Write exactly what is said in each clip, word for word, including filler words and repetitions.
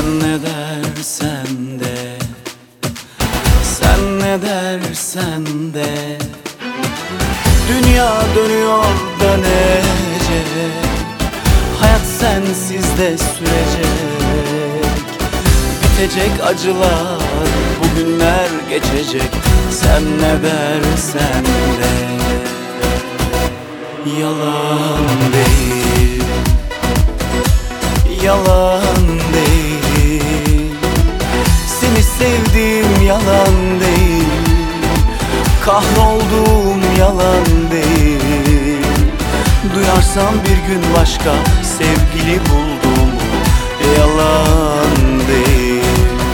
Sen ne dersen de, sen ne dersen de, dünya dönüyor dönecek, hayat sensiz de sürecek. Bitecek acılar, bugünler geçecek. Sen ne dersen de yalan değil, yalan değil. Seni sevdiğim yalan değil, kahrolduğum yalan değil. Duyarsam bir gün başka sevgili buldum, yalan değil.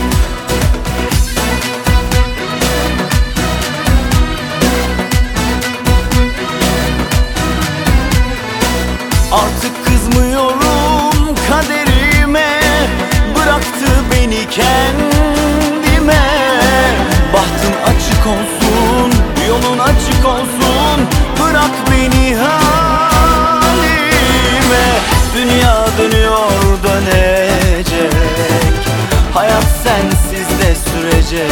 Artık kızmıyorum kaderime, bıraktı beni kendime. Bahtın açık olsun, yolun açık olsun, bırak beni halime. Dünya dönüyor dönecek, hayat sensiz de sürecek.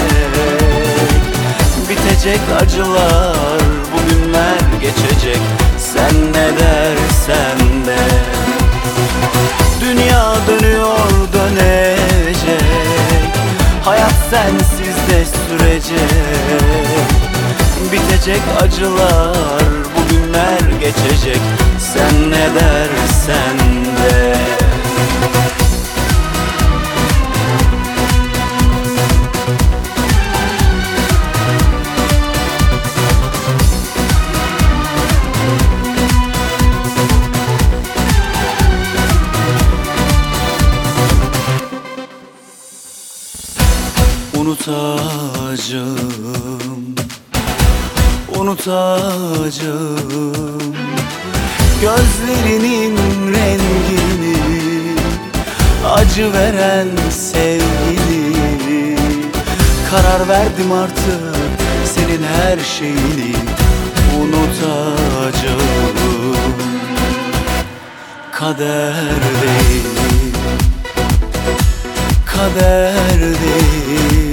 Bitecek acılar, bugünler geçecek. Sen ne dersen de, dünya dönüyor dönecek, hayat sensiz de sürecek. Bitecek acılar, bugünler geçecek. Sen ne dersen de. Unutacağım, unutacağım gözlerinin rengini, acı veren sevgini. Karar verdim artık senin her şeyini unutacağım. Kader değil, kader değil.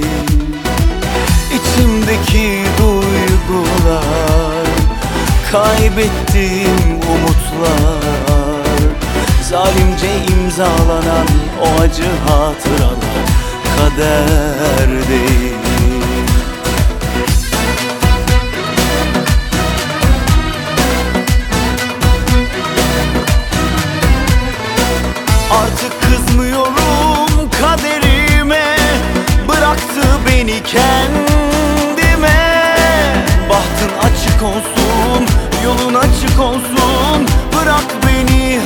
İçimdeki duygular, kaybettiğim umutlar, zalimce imzalanan o acı hatıralar kader değil. Artık kızmıyorum kaderime, bıraktı beni kendime. Bahtın açık olsun, yolun açık olsun, bırak beni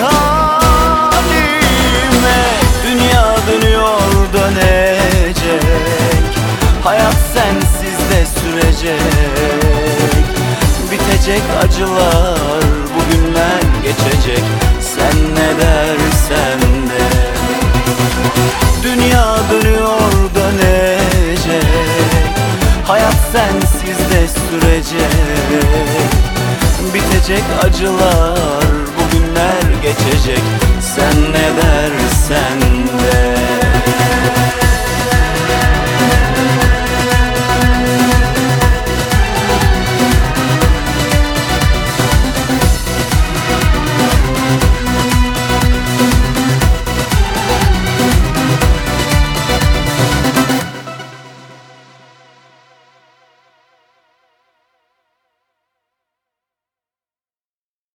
halime. Dünya dönüyor dönecek, hayat sensiz de sürecek. Bitecek acılar, bugünler geçecek. Sen ne dersen de, dünya dönüyor dönecek, hayat sensiz de sürecek. Bitecek acılar, bugünler geçecek. Sen ne dersen de.